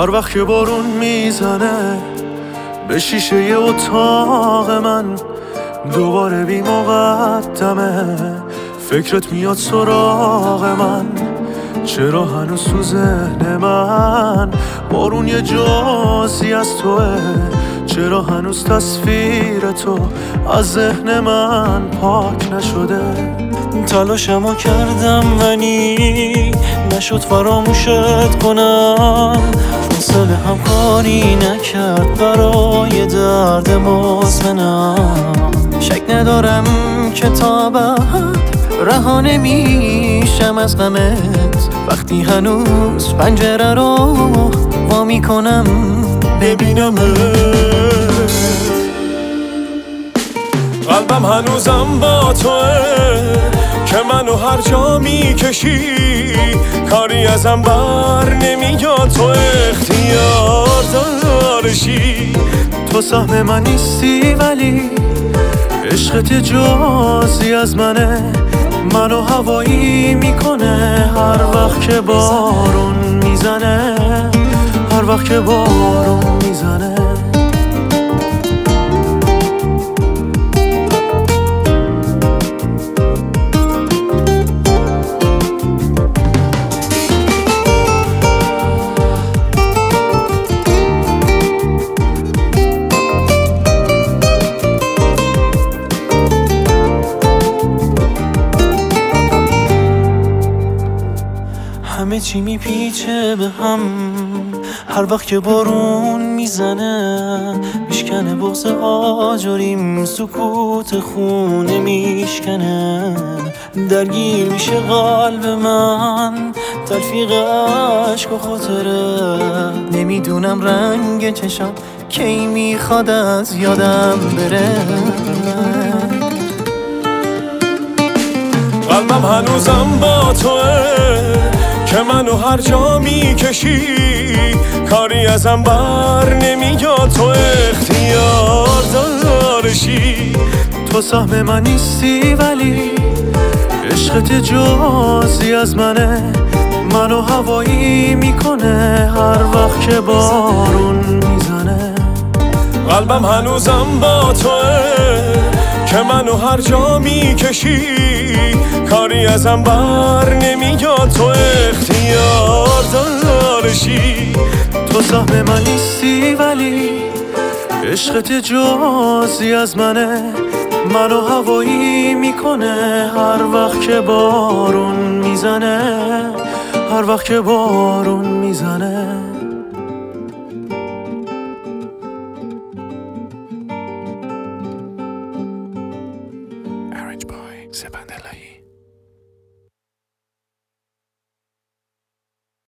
هر وقت که بارون میزنه به شیشه اتاق من دوباره بی مقدمه فکرت میاد سراغ من. چرا هنوز تو ذهن من بارون یه جزئی از توه؟ چرا هنوز تصویر تو از ذهن من پاک نشده؟ تلاشمو کردم ولی نشد فراموشت کنم. فاصله هم کاری نکرد برای درد مزمنم. شک ندارم که تا بعد رها نمیشم از غمت وقتی هنوز پنجره رو وا میکنم ببینمت. قلبم هنوزم با توه که منو هر جا میکشی کاری ازم بر نمیاد. تو اختیار دارشی، تو سهم من نیستی ولی عشقت جزئی از منه. منو هوایی میکنه هر وقت که بارون میزنه، هر وقت که بارون میزنه. همه چی میپیچه به هم هر وقت که بارون میزنه. میشکنه بغض آجریم، سکوت خونه میشکنه. درگیر میشه قلب من تلفیق عشق و خاطره. نمیدونم رنگ چشم کی میخواد از یادم بره. قلبم هنوزم با توه که منو هر جا میکشی کاری ازم بر نمیاد. تو اختیار دارشی، تو سهم من نیستی ولی عشقت جزئی از منه. منو هوایی میکنه هر وقت که بارون میزنه. قلبم هنوزم با توه که منو هر جا میکشی کاری ازم بر نمیاد. تو اختیار دارشی، تو سهم من نیستی ولی عشقت جزئی از منه. منو هوایی میکنه هر وقت که بارون میزنه، هر وقت که بارون میزنه. Arranged by Sebane.